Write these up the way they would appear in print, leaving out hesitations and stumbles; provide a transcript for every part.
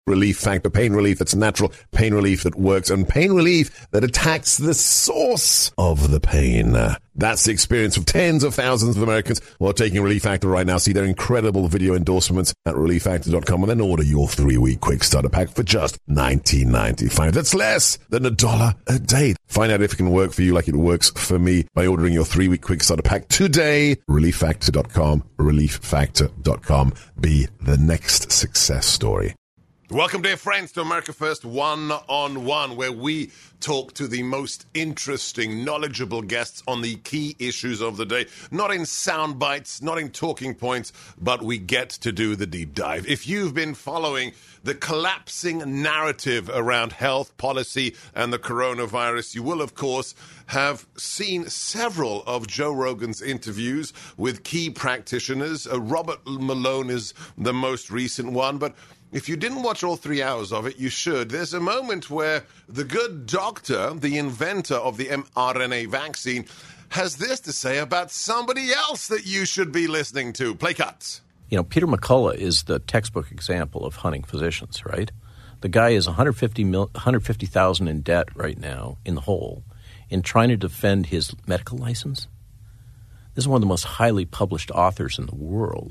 Relief Factor, pain relief that's natural, pain relief that works, and pain relief that attacks the source of the pain. That's the experience of tens of thousands of Americans who are taking Relief Factor right now. See their incredible video endorsements at relieffactor.com and then order your 3-week quick starter pack for just $19.95. That's less than $1 a day. Find out if it can work for you like it works for me by ordering your 3-week quick starter pack today. relieffactor.com, relieffactor.com. Be the next success story. Welcome, dear friends, to America First One-on-One, where we talk to the most interesting, knowledgeable guests on the key issues of the day. Not in sound bites, not in talking points, but we get to do the deep dive. If you've been following the collapsing narrative around health policy and the coronavirus, you will, of course, have seen several of Joe Rogan's interviews with key practitioners. Robert Malone is the most recent one, but if you didn't watch all 3 hours of it, you should. There's a moment where the good doctor, the inventor of the mRNA vaccine, has this to say about somebody else that you should be listening to. Play cuts. You know, Peter McCullough is the textbook example of hunting physicians, right? The guy is $150,000 in debt right now in the hole in trying to defend his medical license. This is one of the most highly published authors in the world.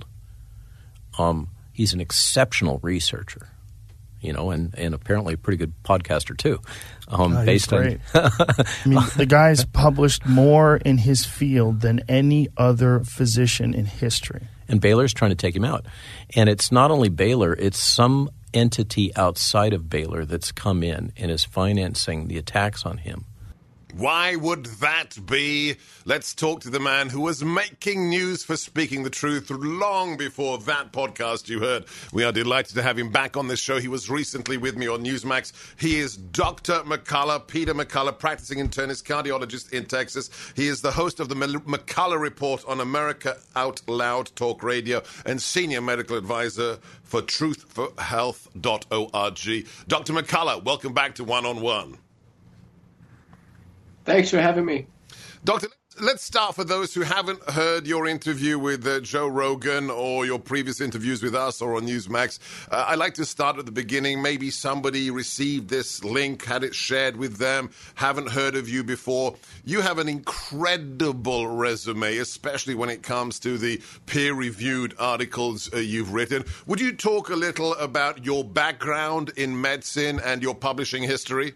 He's an exceptional researcher, you know, and apparently a pretty good podcaster too. Based on, I mean, the guy's published more in his field than any other physician in history. And Baylor's trying to take him out. And it's not only Baylor, it's some entity outside of Baylor that's come in and is financing the attacks on him. Why would that be? Let's talk to the man who was making news for speaking the truth long before that podcast you heard. We are delighted to have him back on this show. He was recently with me on Newsmax. He is Dr. McCullough, Peter McCullough, practicing internist cardiologist in Texas. He is the host of the McCullough Report on America Out Loud Talk Radio and senior medical advisor for truthforhealth.org. Dr. McCullough, welcome back to One-on-One. Thanks for having me. Doctor, let's start for those who haven't heard your interview with Joe Rogan or your previous interviews with us or on Newsmax. I'd like to start at the beginning. Maybe somebody received this link, had it shared with them, haven't heard of you before. You have an incredible resume, especially when it comes to the peer-reviewed articles you've written. Would you talk a little about your background in medicine and your publishing history?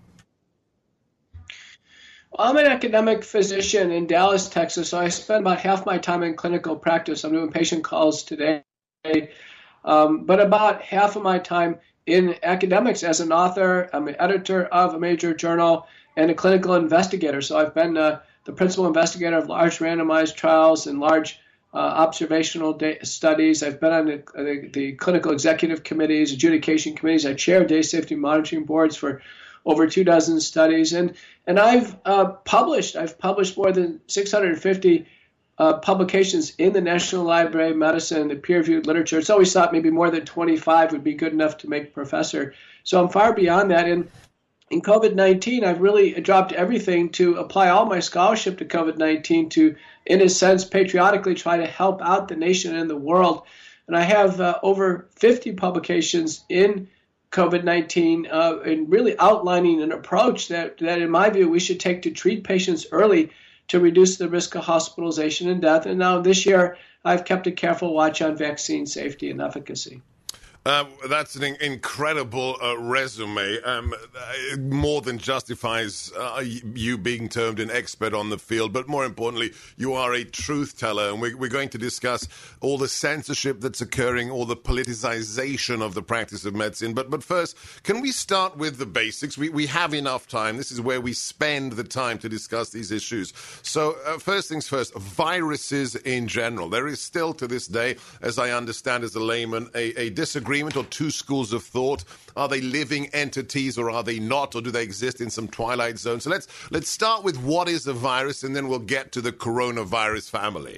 I'm an academic physician in Dallas, Texas, so I spend about half my time in clinical practice. I'm doing patient calls today, but about half of my time in academics as an author. I'm an editor of a major journal and a clinical investigator. So I've been the principal investigator of large randomized trials and large observational studies. I've been on the clinical executive committees, adjudication committees. I chair day safety monitoring boards for over 24 studies, and I've published more than 650 publications in the National Library of Medicine, the peer-reviewed literature. It's always thought maybe more than 25 would be good enough to make professor. So I'm far beyond that. And in COVID-19, I've really dropped everything to apply all my scholarship to COVID-19 to, in a sense, patriotically try to help out the nation and the world. And I have over 50 publications in COVID-19 and really outlining an approach that in my view we should take to treat patients early to reduce the risk of hospitalization and death. And now this year I've kept a careful watch on vaccine safety and efficacy. That's an incredible resume. More than justifies you being termed an expert on the field, but more importantly, you are a truth teller, and we're going to discuss all the censorship that's occurring, all the politicization of the practice of medicine. But first, can we start with the basics? We have enough time. This is where we spend the time to discuss these issues. So first things first, viruses in general. There is still to this day, as I understand as a layman, a disagreement or two schools of thought. Are they living entities or are they not, or do they exist in some twilight zone? So let's start with what is a virus, and then we'll get to the coronavirus family.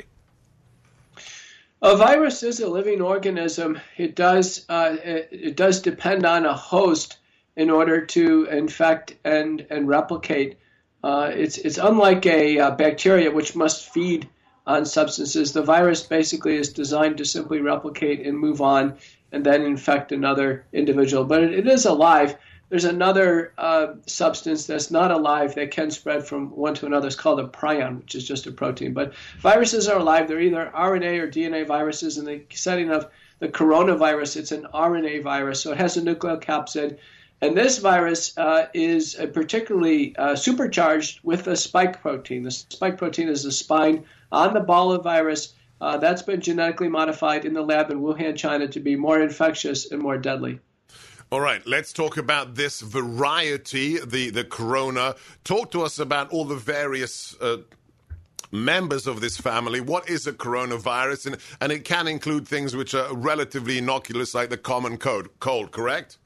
A virus is a living organism. It does depend on a host in order to infect and replicate. It's unlike a bacteria, which must feed on substances. The virus basically is designed to simply replicate and move on and then infect another individual. But it is alive. There's another substance that's not alive that can spread from one to another. It's called a prion, which is just a protein. But viruses are alive. They're either RNA or DNA viruses. In the setting of the coronavirus, it's an RNA virus, so it has a nucleocapsid. And this virus is particularly supercharged with the spike protein. The spike protein is the spine on the ball of virus. That's been genetically modified in the lab in Wuhan, China, to be more infectious and more deadly. All right, let's talk about this variety, the corona. Talk to us about all the various members of this family. What is a coronavirus? And it can include things which are relatively innocuous, like the common cold, correct?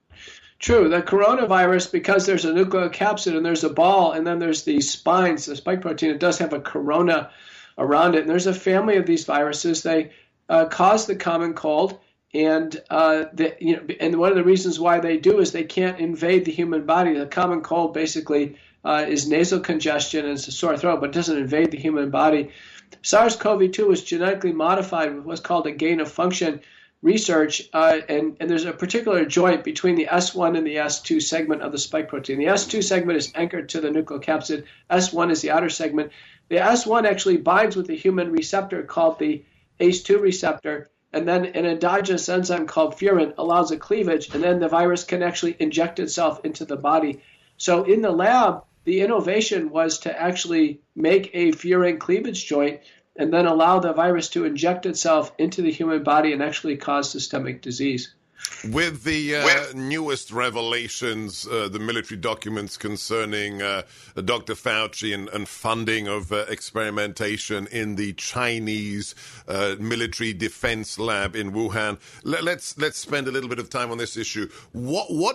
True. The coronavirus, because there's a nucleocapsid and there's a ball and then there's these spines, the spike protein, it does have a corona around it. And there's a family of these viruses. They cause the common cold. And and one of the reasons why they do is they can't invade the human body. The common cold basically is nasal congestion and it's a sore throat, but it doesn't invade the human body. SARS-CoV-2 was genetically modified with what's called a gain of function research, and there's a particular joint between the S1 and the S2 segment of the spike protein. The S2 segment is anchored to the nucleocapsid. S1 is the outer segment. The S1 actually binds with a human receptor called the ACE2 receptor, and then an endogenous enzyme called furin allows a cleavage, and then the virus can actually inject itself into the body. So in the lab, the innovation was to actually make a furin cleavage joint and then allow the virus to inject itself into the human body and actually cause systemic disease. With the newest revelations, the military documents concerning Dr. Fauci and funding of experimentation in the Chinese military defense lab in Wuhan, let's spend a little bit of time on this issue. Why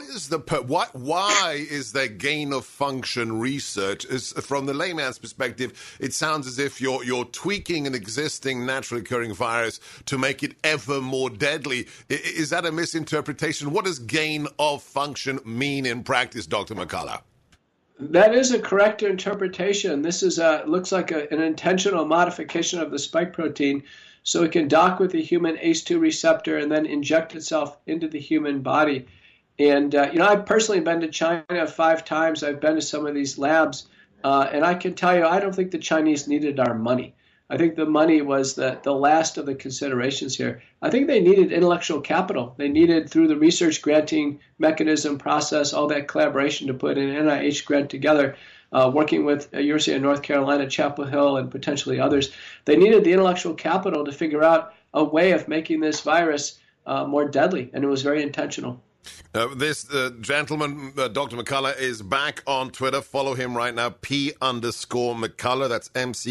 is there gain of function research? From the layman's perspective, it sounds as if you're tweaking an existing naturally occurring virus to make it ever more deadly. Is that a misinterpretation? What does gain of function mean in practice, Dr. McCullough? That is a correct interpretation. This is looks like an intentional modification of the spike protein so it can dock with the human ACE2 receptor and then inject itself into the human body. And, I've personally been to China 5 times. I've been to some of these labs, and I can tell you, I don't think the Chinese needed our money. I think the money was the last of the considerations here. I think they needed intellectual capital. They needed, through the research granting mechanism process, all that collaboration to put an NIH grant together, working with University of North Carolina, Chapel Hill, and potentially others. They needed the intellectual capital to figure out a way of making this virus more deadly, and it was very intentional. This gentleman, Dr. McCullough, is back on Twitter. Follow him right now, P_McCullough. That's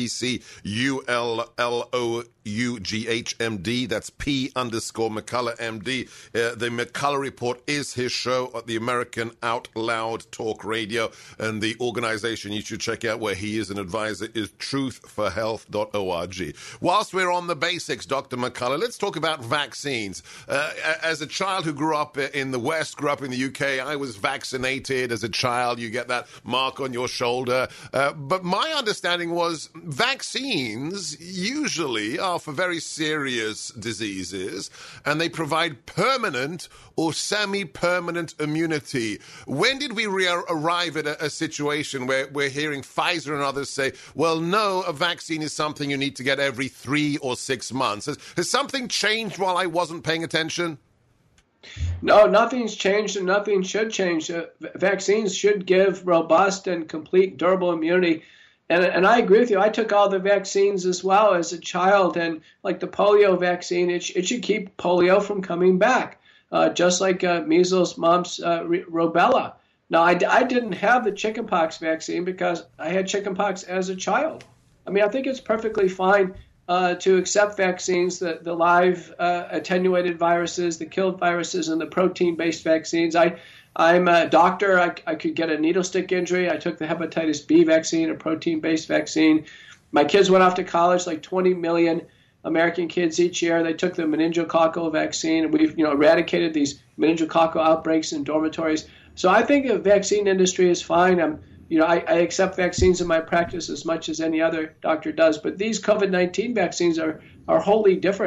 MCCULLOUGHMD. That's P_McCullough MD. The McCullough Report is his show at the American Out Loud Talk Radio. And the organization you should check out where he is an advisor is truthforhealth.org. Whilst we're on the basics, Dr. McCullough, let's talk about vaccines. As a child who grew up in the West, grew up in the UK, I was vaccinated as a child. You get that mark on your shoulder. But my understanding was vaccines usually are for very serious diseases, and they provide permanent or semi-permanent immunity. When did we arrive at a situation where we're hearing Pfizer and others say, well, no, a vaccine is something you need to get every 3 or 6 months? Has something changed while I wasn't paying attention? No, nothing's changed and nothing should change. Vaccines should give robust and complete durable immunity. And I agree with you. I took all the vaccines as well as a child. And like the polio vaccine, it should keep polio from coming back, just like measles, mumps, rubella. Now, I didn't have the chickenpox vaccine because I had chickenpox as a child. I mean, I think it's perfectly fine to accept vaccines, the live attenuated viruses, the killed viruses, and the protein-based vaccines. I'm a doctor. I could get a needle stick injury. I took the hepatitis B vaccine, a protein-based vaccine. My kids went off to college, like 20 million American kids each year. They took the meningococcal vaccine, and we've eradicated these meningococcal outbreaks in dormitories. So I think the vaccine industry is fine. I accept vaccines in my practice as much as any other doctor does, but these COVID-19 vaccines are wholly different.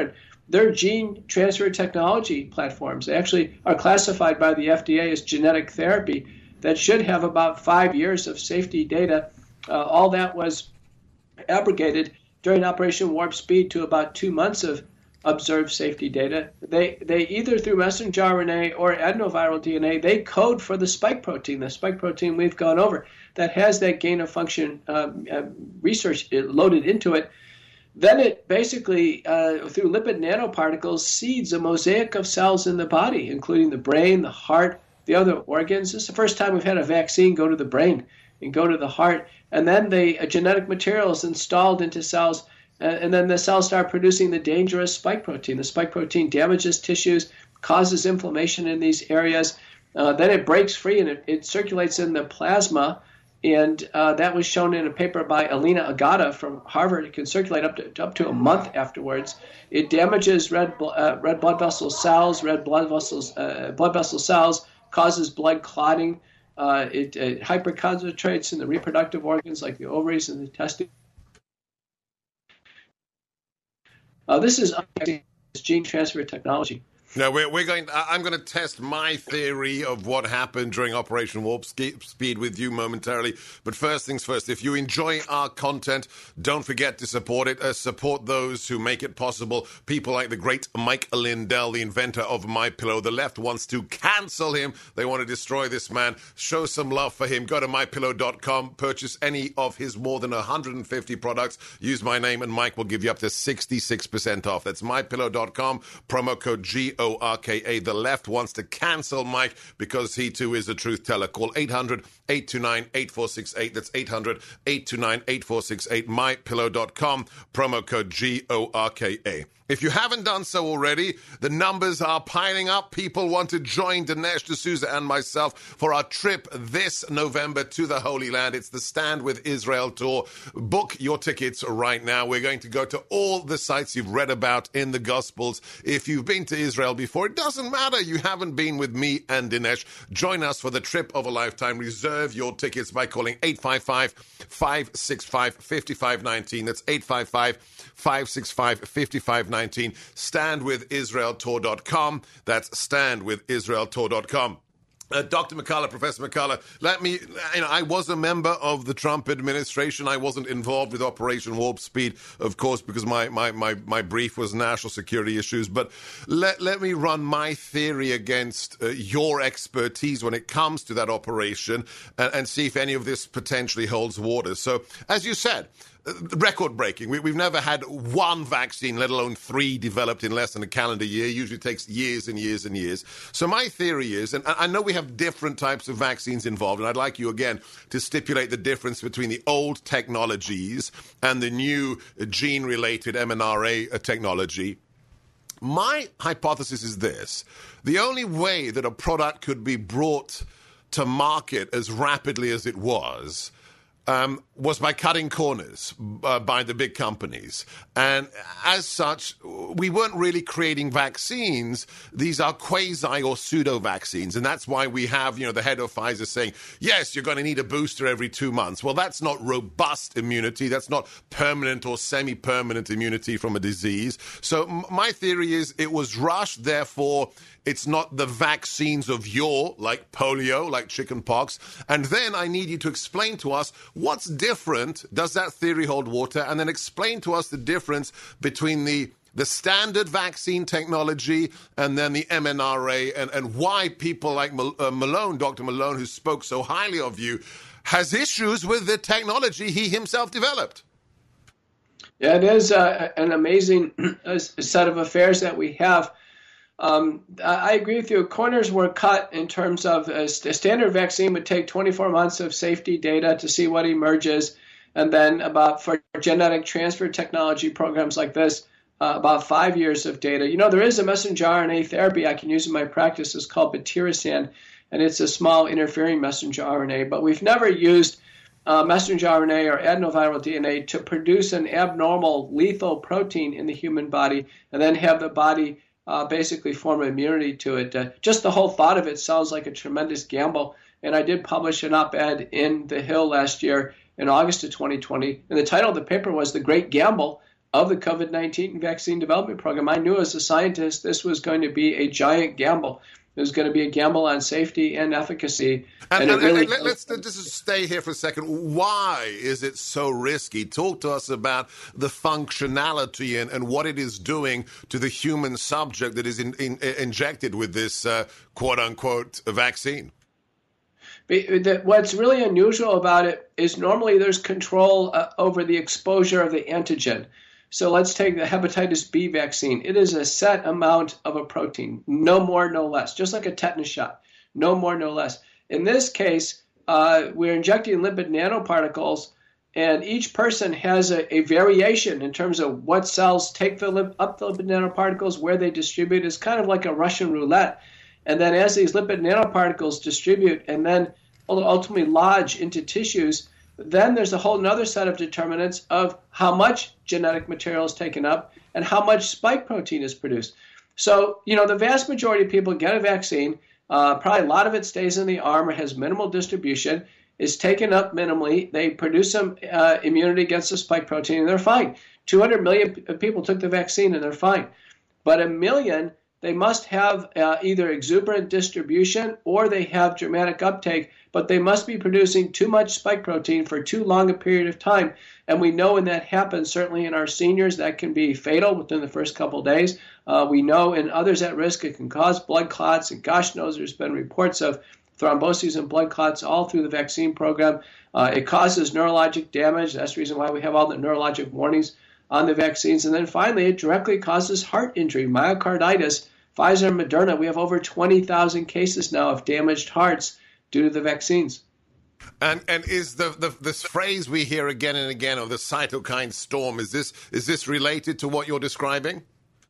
they're gene transfer technology platforms. They actually are classified by the FDA as genetic therapy that should have about 5 years of safety data. All that was abrogated during Operation Warp Speed to about 2 months of observed safety data. They either through messenger RNA or adenoviral DNA, they code for the spike protein we've gone over that has that gain of function research loaded into it. Then it basically, through lipid nanoparticles, seeds a mosaic of cells in the body, including the brain, the heart, the other organs. This is the first time we've had a vaccine go to the brain and go to the heart. And then the genetic material is installed into cells, and then the cells start producing the dangerous spike protein. The spike protein damages tissues, causes inflammation in these areas. Then it breaks free and it circulates in the plasma. And that was shown in a paper by Alina Agata from Harvard. It can circulate up to a month afterwards. It damages red blood vessel cells, blood vessel cells, causes blood clotting. It hyperconcentrates in the reproductive organs like the ovaries and the testes. This is gene transfer technology. No, I'm going to test my theory of what happened during Operation Warp Speed with you momentarily. But first things first, if you enjoy our content, don't forget to support it. Support those who make it possible. People like the great Mike Lindell, the inventor of MyPillow. The left wants to cancel him. They want to destroy this man. Show some love for him. Go to mypillow.com. Purchase any of his more than 150 products. Use my name and Mike will give you up to 66% off. That's mypillow.com. Promo code GORKA. The left wants to cancel Mike because he too is a truth teller. Call 800-829-8468. That's 800-829-8468. mypillow.com. Promo code GORKA. If you haven't done so already, the numbers are piling up. People want to join Dinesh D'Souza and myself for our trip this November to the Holy Land. It's the Stand with Israel tour. Book your tickets right now. We're going to go to all the sites you've read about in the Gospels. If you've been to Israel before, it doesn't matter. You haven't been with me and Dinesh. Join us for the trip of a lifetime. Reserve your tickets by calling 855-565-5519. That's 855-565-5519. Standwithisraeltour.com. That's standwithisraeltour.com. Dr. McCullough, Professor McCullough, I was a member of the Trump administration. I wasn't involved with Operation Warp Speed, of course, because my brief was national security issues. But let me run my theory against your expertise when it comes to that operation and see if any of this potentially holds water. So, as you said, record-breaking. We've never had one vaccine, let alone 3, developed in less than a calendar year. Usually takes years and years and years. So my theory is, and I know we have different types of vaccines involved, and I'd like you, again, to stipulate the difference between the old technologies and the new gene-related mRNA technology. My hypothesis is this. The only way that a product could be brought to market as rapidly as it was by cutting corners by the big companies. And as such, we weren't really creating vaccines. These are quasi or pseudo vaccines. And that's why we have, the head of Pfizer saying, yes, you're going to need a booster every 2 months. Well, that's not robust immunity. That's not permanent or semi-permanent immunity from a disease. So my theory is it was rushed, therefore it's not the vaccines of yore, like polio, like chickenpox. And then I need you to explain to us what's different. Does that theory hold water? And then explain to us the difference between the standard vaccine technology and then the mRNA and why people like Malone, Dr. Malone, who spoke so highly of you, has issues with the technology he himself developed. Yeah, it is an amazing set of affairs that we have. I agree with you. Corners were cut in terms of a standard vaccine would take 24 months of safety data to see what emerges. And then for genetic transfer technology programs like this, about 5 years of data. There is a messenger RNA therapy I can use in my practice. It's called Batirisan, and it's a small interfering messenger RNA. But we've never used messenger RNA or adenoviral DNA to produce an abnormal lethal protein in the human body and then have the body basically form immunity to it. Just the whole thought of it sounds like a tremendous gamble. And I did publish an op-ed in The Hill last year in August of 2020. And the title of the paper was The Great Gamble of the COVID-19 vaccine development program. I knew as a scientist this was going to be a giant gamble. It was going to be a gamble on safety and efficacy. Let's just stay here for a second. Why is it so risky? Talk to us about the functionality and what it is doing to the human subject that is injected with this quote-unquote vaccine. What's really unusual about it is normally there's control over the exposure of the antigen. So let's take the hepatitis B vaccine. It is a set amount of a protein, no more, no less, just like a tetanus shot, no more, no less. In this case, we're injecting lipid nanoparticles, and each person has a variation in terms of what cells take up the lipid nanoparticles, where they distribute. It's kind of like a Russian roulette. And then as these lipid nanoparticles distribute and then ultimately lodge into tissues, then there's a whole other set of determinants of how much genetic material is taken up and how much spike protein is produced. So, the vast majority of people get a vaccine. Probably a lot of it stays in the arm or has minimal distribution, is taken up minimally. They produce some immunity against the spike protein, and they're fine. 200 million people took the vaccine, and they're fine. But 1 million, they must have either exuberant distribution or they have dramatic uptake, but they must be producing too much spike protein for too long a period of time. And we know when that happens, certainly in our seniors, that can be fatal within the first couple of days. We know in others at risk, it can cause blood clots. And gosh knows there's been reports of thromboses and blood clots all through the vaccine program. It causes neurologic damage. That's the reason why we have all the neurologic warnings on the vaccines. And then finally, it directly causes heart injury, myocarditis. Pfizer and Moderna, we have over 20,000 cases now of damaged hearts due to the vaccines. And is this phrase we hear again and again of the cytokine storm, is this related to what you're describing?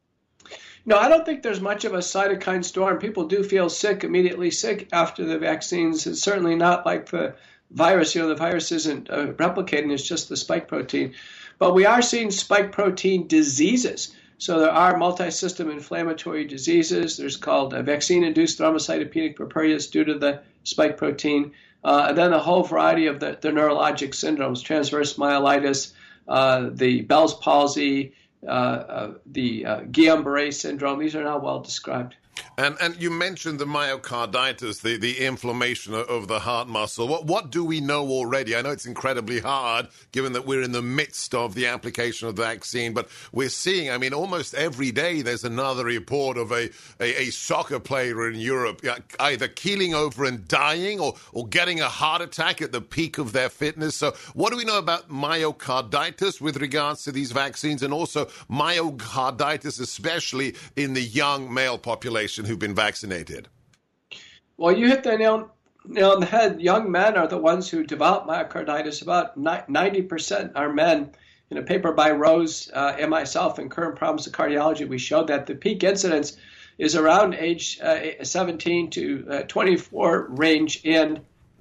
No, I don't think there's much of a cytokine storm. People do feel sick, immediately sick after the vaccines. It's certainly not like the virus. The virus isn't replicating. It's just the spike protein. But we are seeing spike protein diseases. So there are multi-system inflammatory diseases. There's called vaccine-induced thrombocytopenic purpurias due to the spike protein. And then a whole variety of the neurologic syndromes, transverse myelitis, the Bell's palsy, the Guillain-Barré syndrome. These are now well described. And you mentioned the myocarditis, the inflammation of the heart muscle. What do we know already? I know it's incredibly hard, given that we're in the midst of the application of the vaccine, but we're seeing, almost every day there's another report of a soccer player in Europe either keeling over and dying or getting a heart attack at the peak of their fitness. So what do we know about myocarditis with regards to these vaccines, and also myocarditis, especially in the young male population who've been vaccinated? Well, you hit the nail on the head. Young men are the ones who develop myocarditis. About 90% are men. In a paper by Rose and myself in Current Problems of Cardiology, we showed that the peak incidence is around age 17 to 24 range, and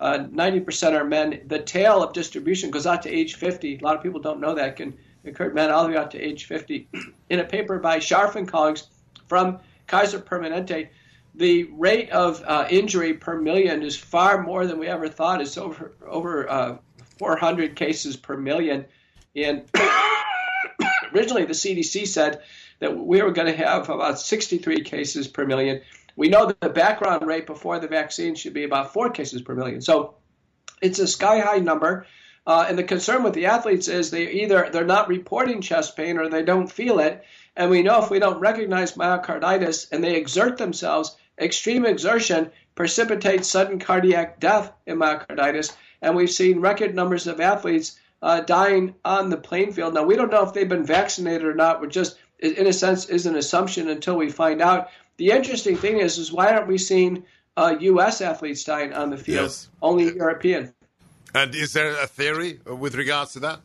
90% are men. The tail of distribution goes out to age 50. A lot of people don't know that. It can occur in men all the way out to age 50. In a paper by Scharf and colleagues from Kaiser Permanente, the rate of injury per million is far more than we ever thought. It's over 400 cases per million. And originally the CDC said that we were going to have about 63 cases per million. We know that the background rate before the vaccine should be about 4 cases per million. So it's a sky-high number. And the concern with the athletes is they're not reporting chest pain or they don't feel it. And we know if we don't recognize myocarditis and they exert themselves, extreme exertion precipitates sudden cardiac death in myocarditis. And we've seen record numbers of athletes dying on the playing field. Now, we don't know if they've been vaccinated or not. We're just, in a sense, is an assumption until we find out. The interesting thing is why aren't we seeing U.S. athletes dying on the field? Yes. Only European. And is there a theory with regards to that?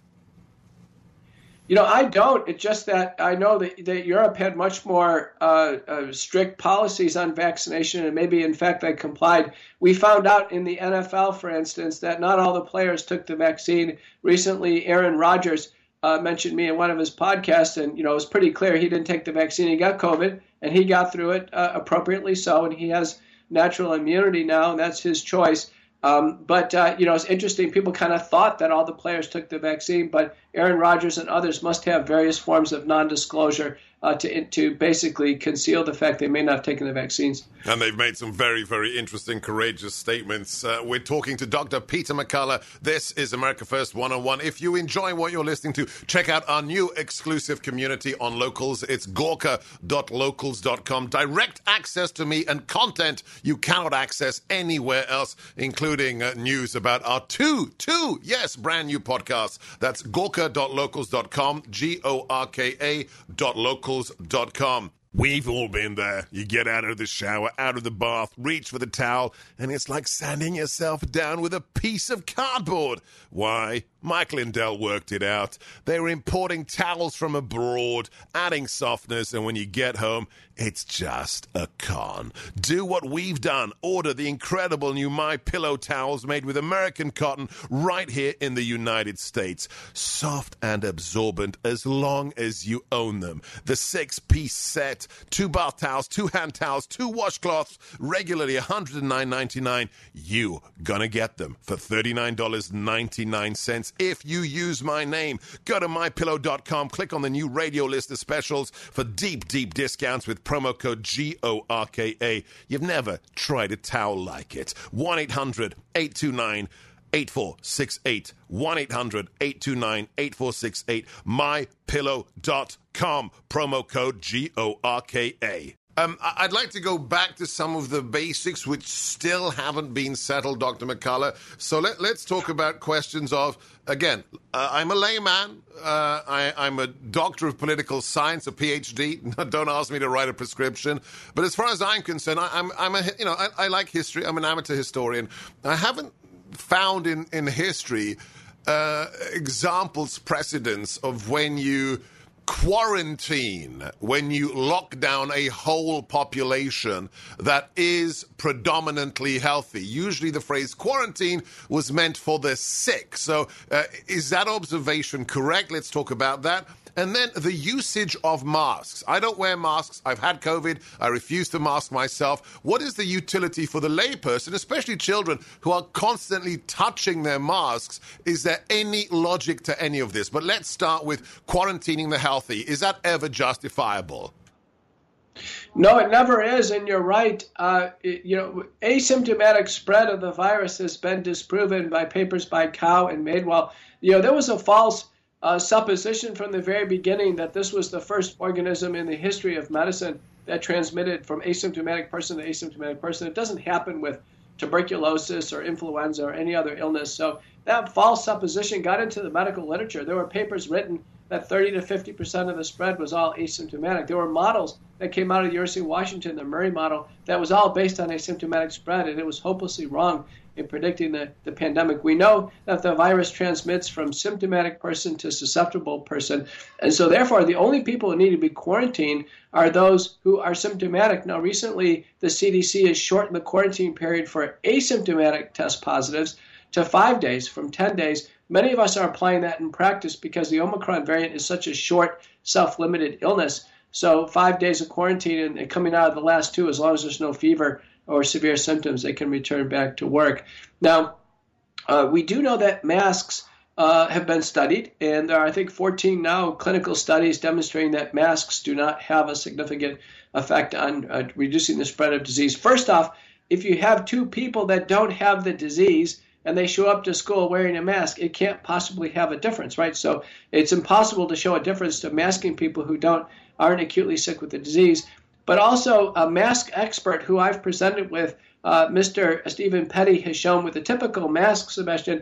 I don't. It's just that I know that Europe had much more strict policies on vaccination, and maybe, in fact, they complied. We found out in the NFL, for instance, that not all the players took the vaccine. Recently, Aaron Rodgers mentioned me in one of his podcasts, and, it was pretty clear he didn't take the vaccine. He got COVID, and he got through it appropriately so, and he has natural immunity now, and that's his choice. But it's interesting. People kind of thought that all the players took the vaccine, but Aaron Rodgers and others must have various forms of non-disclosure to basically conceal the fact they may not have taken the vaccines. And they've made some very, very interesting, courageous statements. We're talking to Dr. Peter McCullough. This is America First 101. If you enjoy what you're listening to, check out our new exclusive community on Locals. It's gorka.locals.com. Direct access to me and content you cannot access anywhere else, including news about our two, brand new podcasts. That's gorka.locals.com, gorka.locals.com. We've all been there. You get out of the shower, out of the bath, reach for the towel, and it's like sanding yourself down with a piece of cardboard. Why? Mike Lindell worked it out. They were importing towels from abroad, adding softness, and when you get home, it's just a con. Do what we've done. Order the incredible new MyPillow towels made with American cotton right here in the United States. Soft and absorbent as long as you own them. The 6-piece set, 2 bath towels, 2 hand towels, 2 washcloths, regularly $109.99. You gonna get them for $39.99 if you use my name. Go to mypillow.com, click on the new radio list of specials for deep, deep discounts with promo code GORKA. You've never tried a towel like it. 1-800-829-8468. 1-800-829-8468. mypillow.com, promo code GORKA. I'd like to go back to some of the basics which still haven't been settled, Dr. McCullough. So let's talk about questions of, again, I'm a layman. I'm a doctor of political science, a PhD. Don't ask me to write a prescription. But as far as I'm concerned, I like history. I'm an amateur historian. I haven't found in history examples, precedents of when you quarantine, when you lock down a whole population that is predominantly healthy. Usually the phrase quarantine was meant for the sick. So is that observation correct? Let's talk about that. And then the usage of masks. I don't wear masks. I've had COVID. I refuse to mask myself. What is the utility for the layperson, especially children who are constantly touching their masks? Is there any logic to any of this? But let's start with quarantining the healthy. Is that ever justifiable? No, it never is, and you're right. Asymptomatic spread of the virus has been disproven by papers by Cow and Madewell. There was a false supposition from the very beginning that this was the first organism in the history of medicine that transmitted from asymptomatic person to asymptomatic person. It doesn't happen with tuberculosis or influenza or any other illness. So that false supposition got into the medical literature. There were papers written that 30 to 50% of the spread was all asymptomatic. There were models that came out of the University of Washington, the Murray model, that was all based on asymptomatic spread, and it was hopelessly wrong in predicting the pandemic. We know that the virus transmits from symptomatic person to susceptible person, and so therefore the only people who need to be quarantined are those who are symptomatic. Now recently the CDC has shortened the quarantine period for asymptomatic test positives to 5 days from 10 days. Many of us are applying that in practice because the Omicron variant is such a short, self-limited illness. So 5 days of quarantine and coming out of the last 2, as long as there's no fever or severe symptoms, they can return back to work. Now, we do know that masks have been studied, and there are, I think, 14 now clinical studies demonstrating that masks do not have a significant effect on reducing the spread of disease. First off, if you have 2 people that don't have the disease and they show up to school wearing a mask, it can't possibly have a difference, right? So it's impossible to show a difference to masking people who aren't acutely sick with the disease. But also a mask expert who I've presented with, Mr. Stephen Petty, has shown with a typical mask, Sebastian,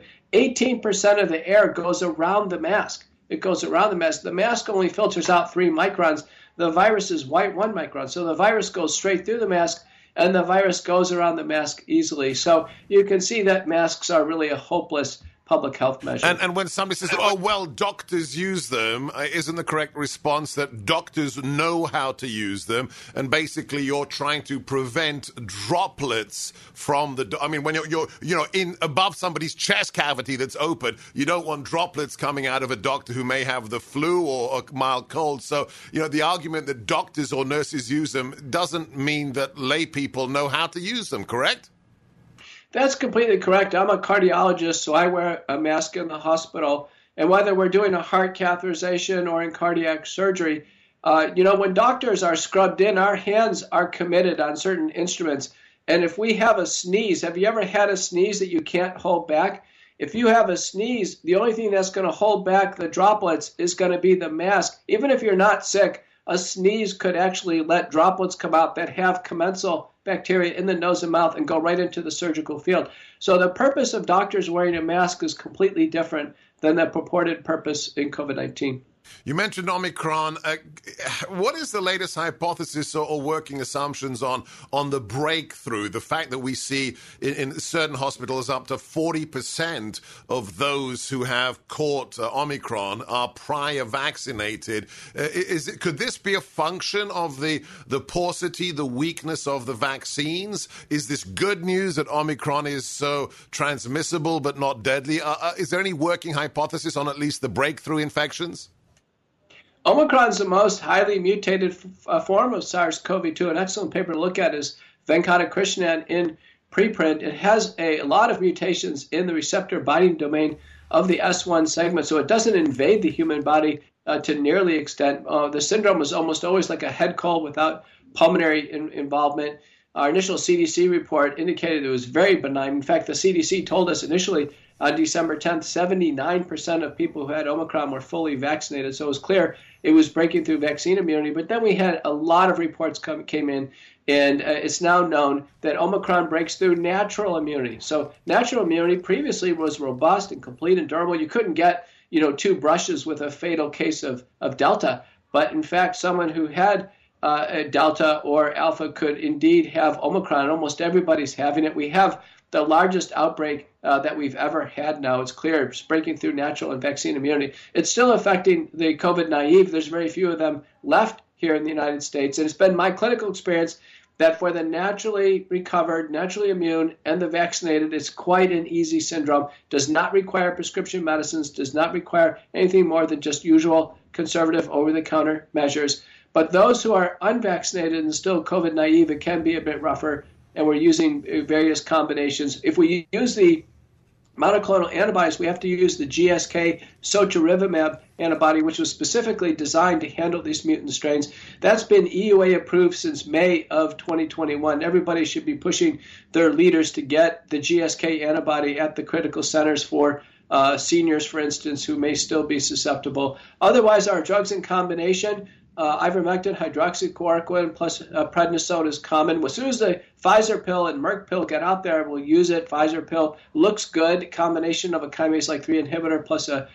18% of the air goes around the mask. It goes around the mask. The mask only filters out 3 microns. The virus is white 1 micron. So the virus goes straight through the mask, and the virus goes around the mask easily. So you can see that masks are really a hopeless public health measure. And when somebody says, oh, well, doctors use them, isn't the correct response that doctors know how to use them, and basically you're trying to prevent droplets from the... I mean, when you're in above somebody's chest cavity that's open, you don't want droplets coming out of a doctor who may have the flu or a mild cold. So, the argument that doctors or nurses use them doesn't mean that lay people know how to use them, correct? That's completely correct. I'm a cardiologist, so I wear a mask in the hospital. And whether we're doing a heart catheterization or in cardiac surgery, when doctors are scrubbed in, our hands are committed on certain instruments. And if we have a sneeze, have you ever had a sneeze that you can't hold back? If you have a sneeze, the only thing that's going to hold back the droplets is going to be the mask. Even if you're not sick, a sneeze could actually let droplets come out that have commensal bacteria in the nose and mouth and go right into the surgical field. So the purpose of doctors wearing a mask is completely different than the purported purpose in COVID-19. You mentioned Omicron. What is the latest hypothesis or working assumptions on the breakthrough? The fact that we see in certain hospitals up to 40% of those who have caught Omicron are prior vaccinated. Could this be a function of the paucity, the weakness of the vaccines? Is this good news that Omicron is so transmissible but not deadly? Is there any working hypothesis on at least the breakthrough infections? Omicron is the most highly mutated form of SARS-CoV-2. An excellent paper to look at is Venkatakrishnan in preprint. It has a lot of mutations in the receptor binding domain of the S1 segment, so it doesn't invade the human body to nearly extent. The syndrome is almost always like a head cold without pulmonary involvement. Our initial CDC report indicated it was very benign. In fact, the CDC told us initially on December 10th, 79% of people who had Omicron were fully vaccinated. So it was clear it was breaking through vaccine immunity. But then we had a lot of reports came in, and it's now known that Omicron breaks through natural immunity. So natural immunity previously was robust and complete and durable. You couldn't get, 2 brushes with a fatal case of Delta. But in fact, someone who had Delta or Alpha could indeed have Omicron. Almost everybody's having it. We have the largest outbreak that we've ever had now. It's clear it's breaking through natural and vaccine immunity. It's still affecting the COVID naive. There's very few of them left here in the United States. And it's been my clinical experience that for the naturally recovered, naturally immune, and the vaccinated, it's quite an easy syndrome. Does not require prescription medicines, does not require anything more than just usual conservative over-the-counter measures. But those who are unvaccinated and still COVID naive, it can be a bit rougher, and we're using various combinations. If we use the monoclonal antibodies, we have to use the GSK Sotrovimab antibody, which was specifically designed to handle these mutant strains. That's been EUA approved since May of 2021. Everybody should be pushing their leaders to get the GSK antibody at the critical centers for seniors, for instance, who may still be susceptible. Otherwise, our drugs in combination, ivermectin, hydroxychloroquine, plus prednisone is common. As soon as the Pfizer pill and Merck pill get out there, we'll use it. Pfizer pill looks good. Combination of a kinase like 3 inhibitor plus a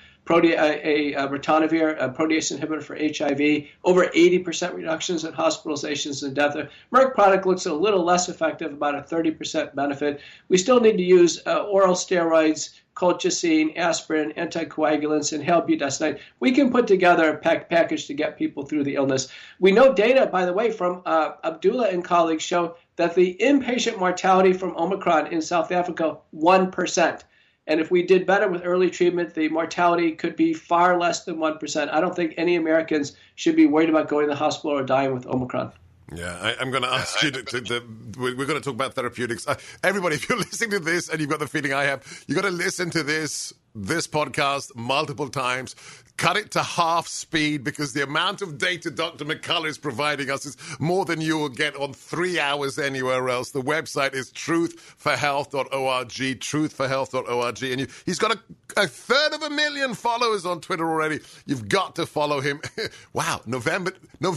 ritonavir, a protease inhibitor for HIV. Over 80% reductions in hospitalizations and death. The Merck product looks a little less effective, about a 30% benefit. We still need to use oral steroids, colchicine, aspirin, anticoagulants, inhaled budesonide. We can put together a package to get people through the illness. We know data, by the way, from Abdullah and colleagues show that the inpatient mortality from Omicron in South Africa, 1%. And if we did better with early treatment, the mortality could be far less than 1%. I don't think any Americans should be worried about going to the hospital or dying with Omicron. Yeah, I'm going to ask you we're going to talk about therapeutics. Everybody, if you're listening to this and you've got the feeling I have, you've got to listen to this podcast multiple times. Cut it to half speed because the amount of data Dr. McCullough is providing us is more than you will get on 3 hours anywhere else. The website is truthforhealth.org, truthforhealth.org. And he's got a third of a million followers on Twitter already. You've got to follow him. Wow, November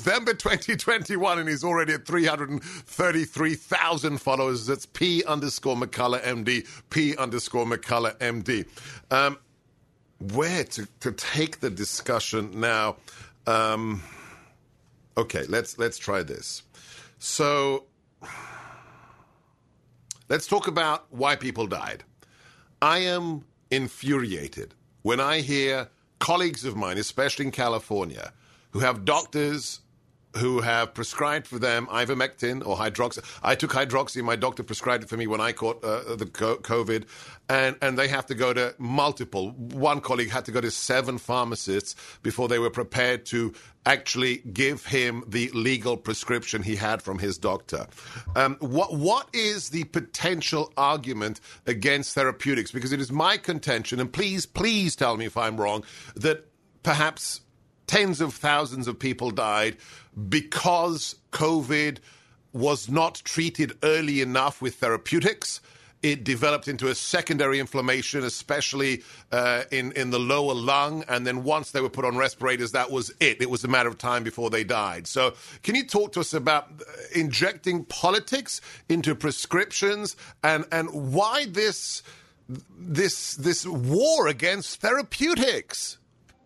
2021, and he's already at 333,000 followers. That's P_McCullough MD, P_McCullough MD. Where to take the discussion now? Okay, let's try this. So let's talk about why people died. I am infuriated when I hear colleagues of mine, especially in California, who have doctors who have prescribed for them ivermectin or hydroxy. I took hydroxy. My doctor prescribed it for me when I caught the COVID. And they have to go to multiple. One colleague had to go to 7 pharmacists before they were prepared to actually give him the legal prescription he had from his doctor. What is the potential argument against therapeutics? Because it is my contention, and please tell me if I'm wrong, that perhaps tens of thousands of people died because COVID was not treated early enough with therapeutics. It developed into a secondary inflammation, especially in the lower lung. And then once they were put on respirators, that was it. It was a matter of time before they died. So can you talk to us about injecting politics into prescriptions and why this war against therapeutics?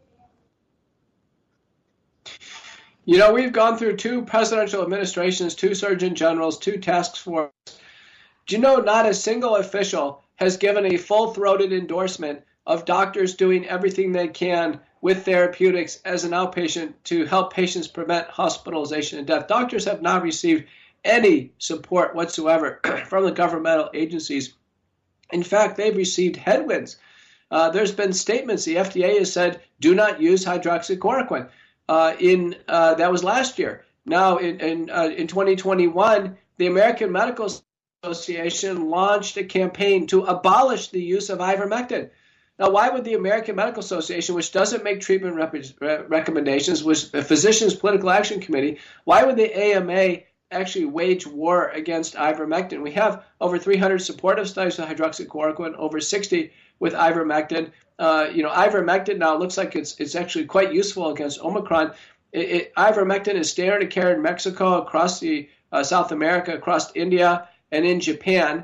You know, we've gone through 2 presidential administrations, 2 surgeon generals, 2 task forces. Do you know not a single official has given a full-throated endorsement of doctors doing everything they can with therapeutics as an outpatient to help patients prevent hospitalization and death? Doctors have not received any support whatsoever from the governmental agencies. In fact, they've received headwinds. There's been statements. The FDA has said, do not use hydroxychloroquine. That was last year. Now, in 2021, the American Medical Association launched a campaign to abolish the use of ivermectin. Now, why would the American Medical Association, which doesn't make treatment recommendations, was a Physicians Political Action Committee, why would the AMA actually wage war against ivermectin? We have over 300 supportive studies with hydroxychloroquine, over 60 with ivermectin. Ivermectin now looks like it's actually quite useful against Omicron. Ivermectin is standard of care in Mexico, across the South America, across India, and in Japan.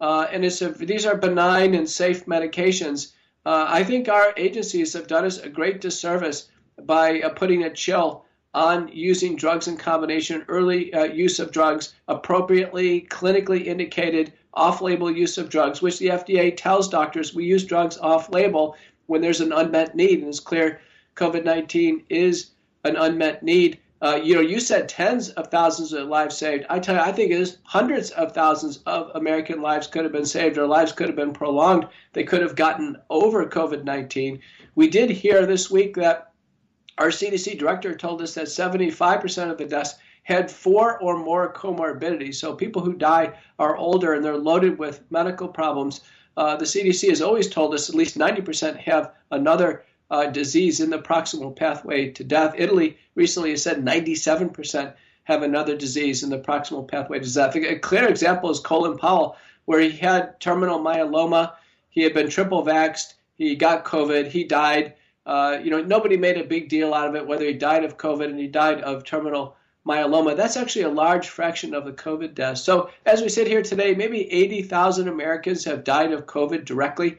These are benign and safe medications. I think our agencies have done us a great disservice by putting a chill on using drugs in combination, early use of drugs, appropriately clinically indicated off-label use of drugs, which the FDA tells doctors we use drugs off-label when there's an unmet need. And it's clear COVID-19 is an unmet need. You said tens of thousands of lives saved. I tell you, I think it is hundreds of thousands of American lives could have been saved. Their lives could have been prolonged. They could have gotten over COVID-19. We did hear this week that our CDC director told us that 75% of the deaths had 4 or more comorbidities. So people who die are older and they're loaded with medical problems. The CDC has always told us at least 90% have another disease in the proximal pathway to death. Italy recently has said 97% have another disease in the proximal pathway to death. A clear example is Colin Powell, where he had terminal myeloma. He had been triple vaxxed. He got COVID. He died. Nobody made a big deal out of it, whether he died of COVID and he died of terminal myeloma. That's actually a large fraction of the COVID deaths. So as we sit here today, maybe 80,000 Americans have died of COVID directly.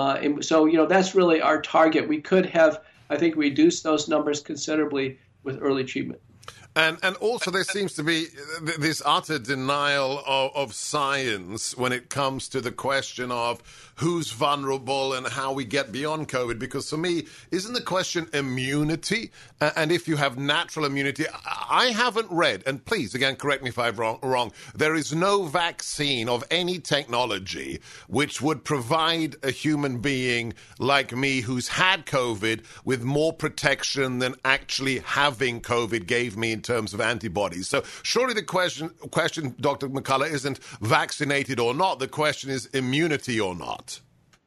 That's really our target. We could have, I think, reduced those numbers considerably with early treatment. And also there seems to be this utter denial of science when it comes to the question of who's vulnerable and how we get beyond COVID. Because for me, isn't the question immunity? And if you have natural immunity, I haven't read, and please, again, correct me if I'm wrong, there is no vaccine of any technology which would provide a human being like me who's had COVID with more protection than actually having COVID gave me in terms of antibodies. So surely the question, Dr. McCullough, isn't vaccinated or not. The question is immunity or not.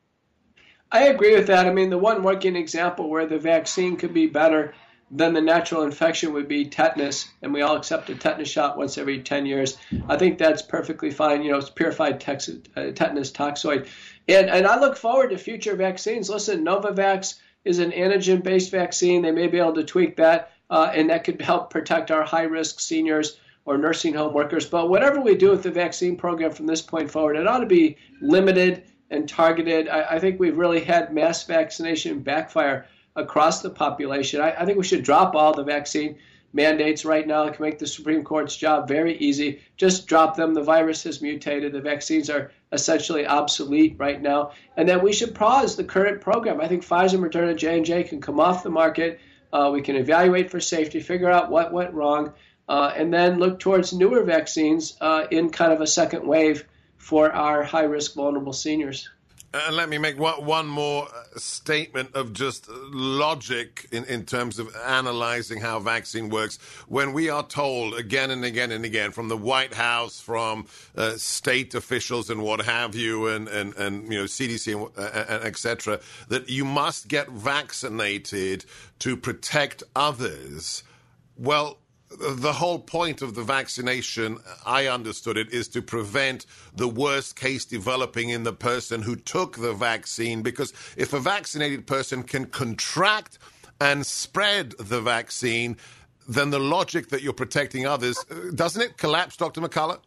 I agree with that. I mean, the one working example where the vaccine could be better than the natural infection would be tetanus, and we all accept a tetanus shot once every 10 years. I think that's perfectly fine. It's purified tetanus toxoid. And I look forward to future vaccines. Listen, Novavax is an antigen-based vaccine. They may be able to tweak that, and that could help protect our high-risk seniors or nursing home workers. But whatever we do with the vaccine program from this point forward, it ought to be limited and targeted. I think we've really had mass vaccination backfire across the population. I think we should drop all the vaccine mandates right now. It can make the Supreme Court's job very easy. Just drop them. The virus has mutated. The vaccines are essentially obsolete right now. And then we should pause the current program. I think Pfizer, Moderna, J&J can come off the market. We can evaluate for safety, figure out what went wrong. and then look towards newer vaccines in kind of a second wave for our high-risk vulnerable seniors. Let me make one more statement of just logic in terms of analyzing how vaccine works. When we are told again and again and again from the White House, from state officials and what have you, and CDC and et cetera, that you must get vaccinated to protect others, well, the whole point of the vaccination, I understood it, is to prevent the worst case developing in the person who took the vaccine, because if a vaccinated person can contract and spread the vaccine, then the logic that you're protecting others, doesn't it collapse, Dr. McCullough?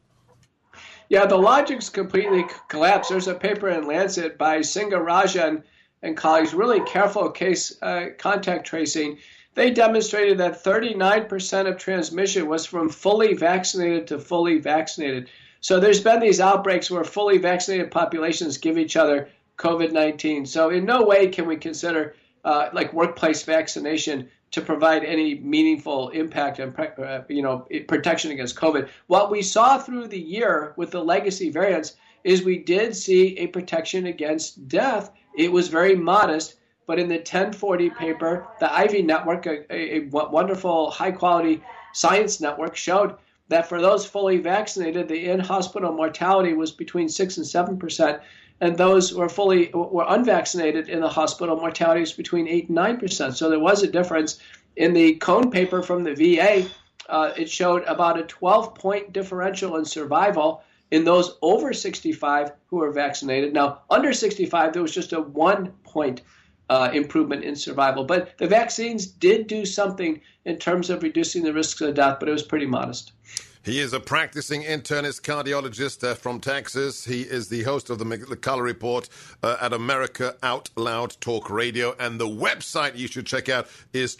Yeah, the logic's completely collapsed. There's a paper in Lancet by Singarajan and colleagues, really careful case contact tracing. They demonstrated that 39% of transmission was from fully vaccinated to fully vaccinated. So there's been these outbreaks where fully vaccinated populations give each other COVID-19. So in no way can we consider like workplace vaccination to provide any meaningful impact and protection against COVID. What we saw through the year with the legacy variants is we did see a protection against death. It was very modest. But in the 1040 paper, the Ivy Network, a wonderful, high-quality science network, showed that for those fully vaccinated, the in-hospital mortality was between 6 and 7%, and those who were unvaccinated in the hospital, mortality was between 8 and 9%. So there was a difference. In the Cone paper from the VA, it showed about a 12-point differential in survival in those over 65 who were vaccinated. Now, under 65, there was just a 1-point improvement in survival. But the vaccines did do something in terms of reducing the risks of death, but it was pretty modest. He is a practicing internist cardiologist from Texas. He is the host of the McCullough Report at America Out Loud Talk Radio. And the website you should check out is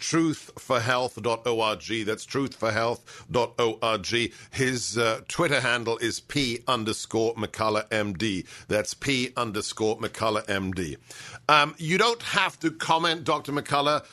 truthforhealth.org. That's truthforhealth.org. His Twitter handle is P_McCullough MD. That's P_McCullough MD. You don't have to comment, Dr. McCullough,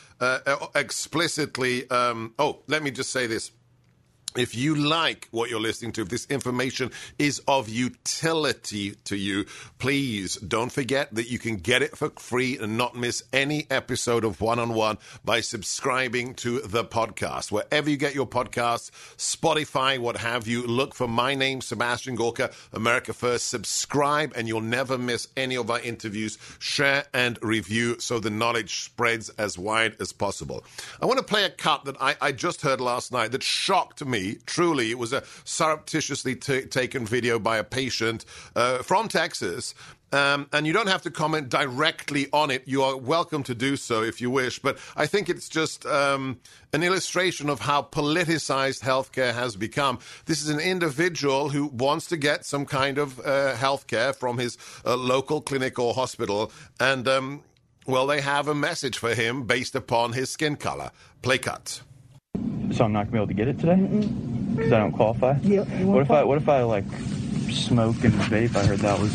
explicitly. Let me just say this. If you like what you're listening to, if this information is of utility to you, please don't forget that you can get it for free and not miss any episode of One-on-One by subscribing to the podcast. Wherever you get your podcasts, Spotify, what have you, look for my name, Sebastian Gorka, America First. Subscribe and you'll never miss any of our interviews. Share and review so the knowledge spreads as wide as possible. I want to play a cut that I just heard last night that shocked me. Truly, it was a surreptitiously taken video by a patient from Texas. And you don't have to comment directly on it. You are welcome to do so if you wish. But I think it's just an illustration of how politicized healthcare has become. This is an individual who wants to get some kind of healthcare from his local clinic or hospital. And, they have a message for him based upon his skin color. Play cut. So I'm not gonna be able to get it today because I don't qualify. Yeah. What if I like smoke and vape? I heard that was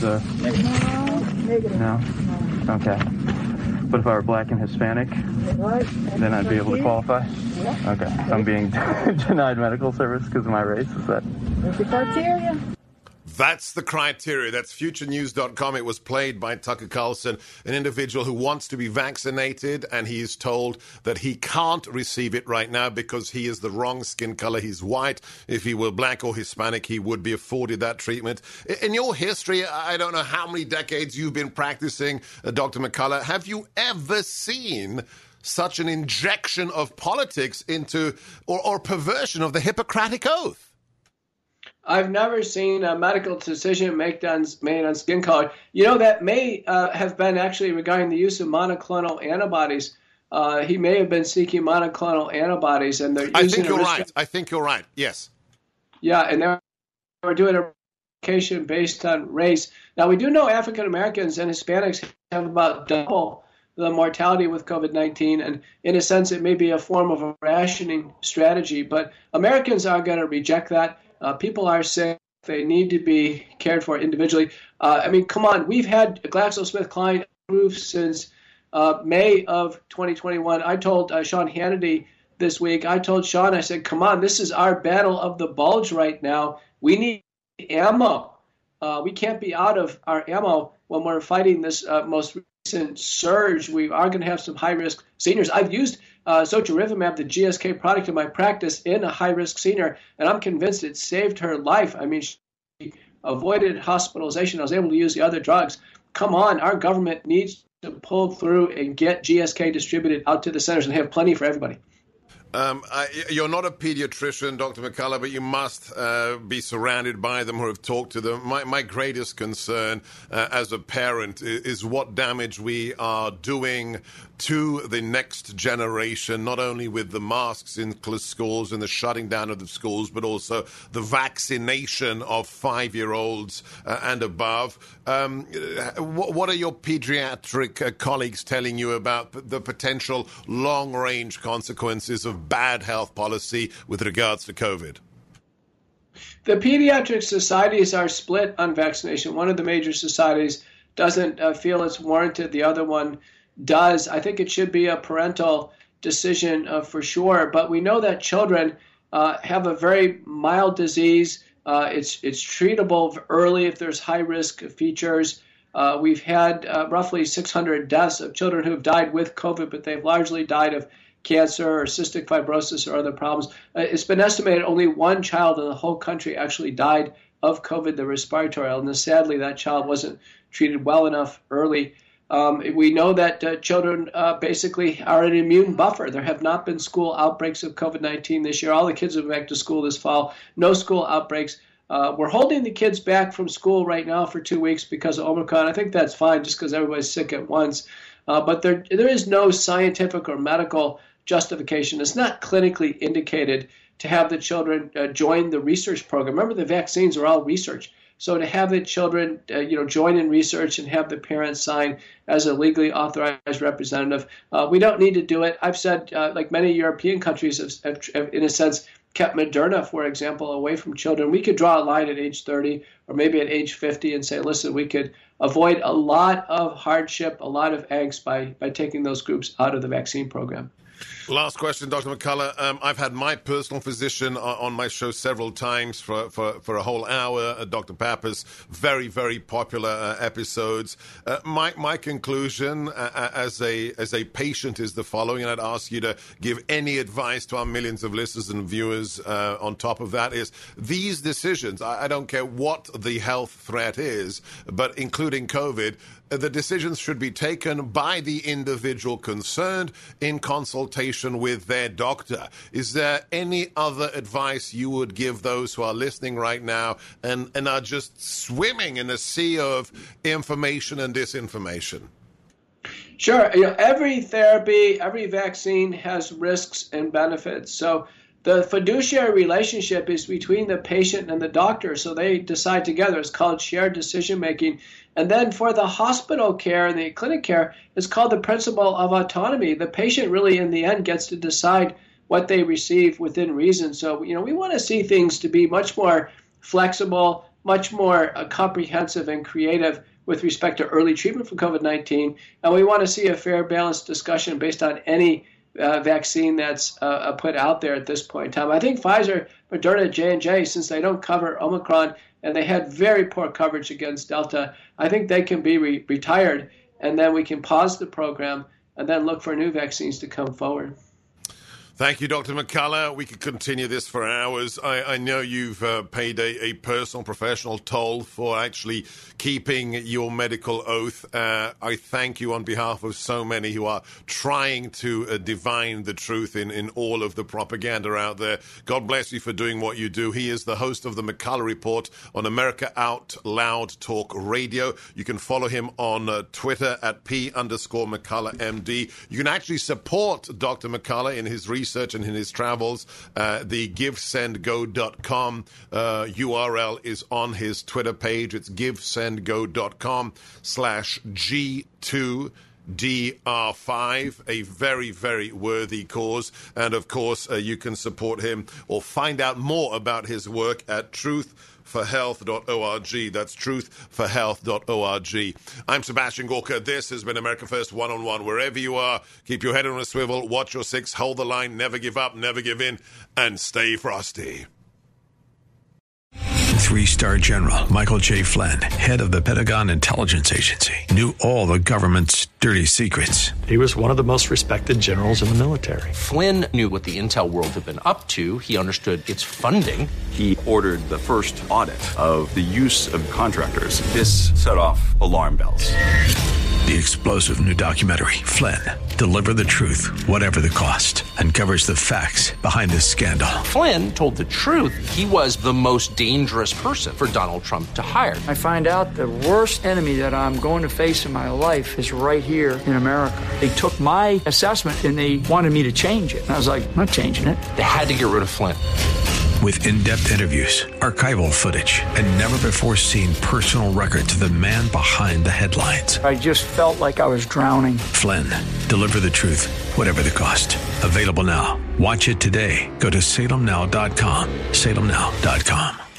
Negative. No. Okay. But if I were black and Hispanic, then I'd be able to qualify. Yeah. Okay. So I'm being denied medical service because of my race. Is that? That's the criteria. That's the criteria. That's futurenews.com. It was played by Tucker Carlson, an individual who wants to be vaccinated, and he is told that he can't receive it right now because he is the wrong skin color. He's white. If he were black or Hispanic, he would be afforded that treatment. In your history, I don't know how many decades you've been practicing, Dr. McCullough, have you ever seen such an injection of politics into or perversion of the Hippocratic Oath? I've never seen a medical decision made on skin color. That may have been actually regarding the use of monoclonal antibodies. He may have been seeking monoclonal antibodies, and they're using I think you're right. Yes. Yeah, and they were doing a medication based on race. Now, we do know African Americans and Hispanics have about double the mortality with COVID-19, and in a sense, it may be a form of a rationing strategy. But Americans are going to reject that. People are sick. They need to be cared for individually. Come on. We've had GlaxoSmithKline approved since May of 2021. I told Sean Hannity this week, I told Sean, I said, come on, this is our battle of the bulge right now. We need ammo. We can't be out of our ammo when we're fighting this most recent surge. We are going to have some high-risk seniors. I've used Zotrivimab, the GSK product, in my practice in a high-risk senior, and I'm convinced it saved her life. I mean, she avoided hospitalization. I was able to use the other drugs. Come on, our government needs to pull through and get GSK distributed out to the centers and have plenty for everybody. You're not a pediatrician, Dr. McCullough, but you must be surrounded by them or have talked to them. My greatest concern as a parent is what damage we are doing to the next generation, not only with the masks in schools and the shutting down of the schools, but also the vaccination of 5-year-olds and above. What are your pediatric colleagues telling you about the potential long-range consequences of bad health policy with regards to COVID? The pediatric societies are split on vaccination. One of the major societies doesn't feel it's warranted. The other one does. I think it should be a parental decision for sure. But we know that children have a very mild disease. It's treatable early if there's high-risk features. We've had roughly 600 deaths of children who have died with COVID, but they've largely died of cancer or cystic fibrosis or other problems. It's been estimated only one child in the whole country actually died of COVID, the respiratory illness. Sadly, that child wasn't treated well enough early. We know that children basically are an immune buffer. There have not been school outbreaks of COVID-19 this year. All the kids have been back to school this fall. No school outbreaks. We're holding the kids back from school right now for 2 weeks because of Omicron. I think that's fine just because everybody's sick at once. But there is no scientific or medical justification. It's not clinically indicated to have the children join the research program. Remember, the vaccines are all research. So to have the children, join in research and have the parents sign as a legally authorized representative, we don't need to do it. I've said, like many European countries have, in a sense, kept Moderna, for example, away from children. We could draw a line at age 30 or maybe at age 50 and say, listen, we could avoid a lot of hardship, a lot of angst by taking those groups out of the vaccine program. Last question, Dr. McCullough. I've had my personal physician on my show several times for a whole hour, Dr. Pappas, very, very popular episodes. My conclusion as a patient is the following, and I'd ask you to give any advice to our millions of listeners and viewers on top of that, is these decisions, I don't care what the health threat is, but including COVID, the decisions should be taken by the individual concerned in consultation with their doctor. Is there any other advice you would give those who are listening right now and are just swimming in a sea of information and disinformation? Sure. Every therapy, every vaccine has risks and benefits. So the fiduciary relationship is between the patient and the doctor, so they decide together. It's called shared decision-making. And then for the hospital care and the clinic care, it's called the principle of autonomy. The patient really, in the end, gets to decide what they receive within reason. So, we want to see things to be much more flexible, much more comprehensive and creative with respect to early treatment for COVID-19. And we want to see a fair, balanced discussion based on any vaccine that's put out there at this point in time. I think Pfizer, Moderna, J&J, since they don't cover Omicron and they had very poor coverage against Delta, I think they can be retired, and then we can pause the program and then look for new vaccines to come forward. Thank you, Dr. McCullough. We could continue this for hours. I know you've paid a personal, professional toll for actually keeping your medical oath. I thank you on behalf of so many who are trying to divine the truth in all of the propaganda out there. God bless you for doing what you do. He is the host of the McCullough Report on America Out Loud Talk Radio. You can follow him on Twitter at P_McCullough MD. You can actually support Dr. McCullough in his research and in his travels. The GiveSendGo.com URL is on his Twitter page. It's GiveSendGo.com/G2DR5, a very, very worthy cause. And of course, you can support him or find out more about his work at Truth truthforhealth.org. That's truthforhealth.org. I'm Sebastian Gorka. This has been America First One-on-One. Wherever you are, keep your head on a swivel, watch your six, hold the line, never give up, never give in, and stay frosty. 3-star General Michael J. Flynn, head of the Pentagon Intelligence Agency, knew all the government's dirty secrets. He was one of the most respected generals in the military. Flynn knew what the intel world had been up to. He understood its funding. He ordered the first audit of the use of contractors. This set off alarm bells. The explosive new documentary, Flynn, Deliver the Truth, Whatever the Cost, uncovers the facts behind this scandal. Flynn told the truth. He was the most dangerous person for Donald Trump to hire. I find out the worst enemy that I'm going to face in my life is right here in America. They took my assessment and they wanted me to change it. And I was like, I'm not changing it. They had to get rid of Flynn. With in-depth interviews, archival footage, and never-before-seen personal records of the man behind the headlines. I just felt like I was drowning. Flynn, Deliver the Truth, Whatever the Cost. Available now. Watch it today. Go to salemnow.com. salemnow.com.